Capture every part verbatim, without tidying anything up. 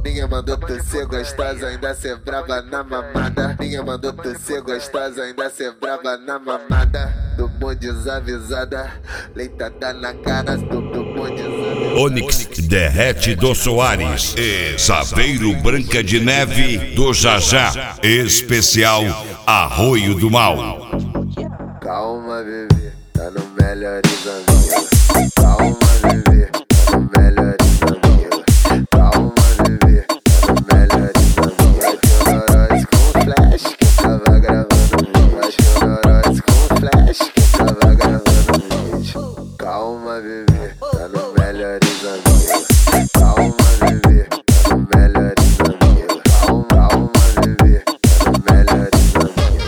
Minha mandou tu ser gostosa, ainda ser brava na mamada. Minha mandou tu ser gostosa, ainda ser brava na mamada. Do bom desavisada, leitada na cara do, do bom desavisada. Onyx Derrete do Soares e Saveiro Branca de Neve do Jajá, especial Arroio do Mal. Calma, bebê, tá no melhores amigos. Calma, bebê, tá no melhores amigos. Calma, bebê, tá no melhores amigos. Vai com flash que eu tava gravando vídeo. Vai com flash que eu tava gravando vídeo. Calma, bebê, tá no melhores amigos. Calma, bebê, tá no melhores amigos. Calma, calma, bebê, tá no melhores amigos.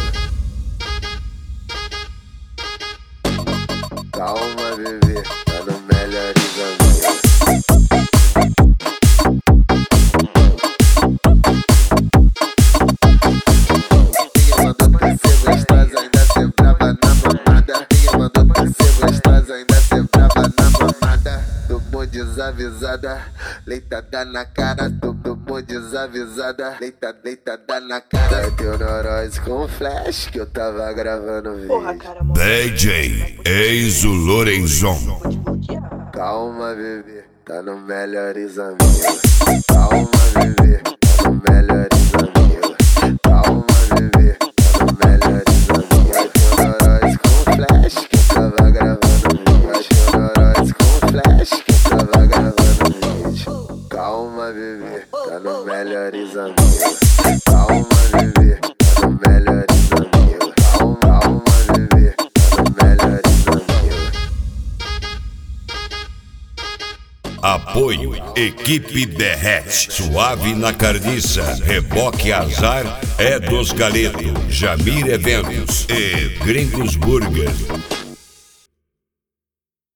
Calma, bebê, tá no melhores amigos. Minha mandou tu ser gostosa, ainda ser brava na mamada. Minha mandou tu ser gostosa, ainda ser brava na mamada. Do bom desavisada, leitada na cara. Do, do bom desavisada, leitada, leitada na cara. Vai teu Noróis com flash que eu tava gravando vídeo. Porra, cara, D J Enzo Lorenzon. Calma, bebê, tá no melhores amigos. Calma, bebê, tá no melhores amigos. Calma, bebê, tá no melhores amigos. Vai teu Noróis com flash que eu tava gravando vídeo. Vai teu Noróis com flash que eu tava gravando vídeo. Calma, bebê, tá no melhores amigos. Calma, bebê, tá no melhores amigos. Calma, calma, bebê, tá no melhores amigos. Apoio Equipe Derrete, Suave na Carniça, Reboque Azar é dos Galeto, Jamir Eventos e Gringos Burger.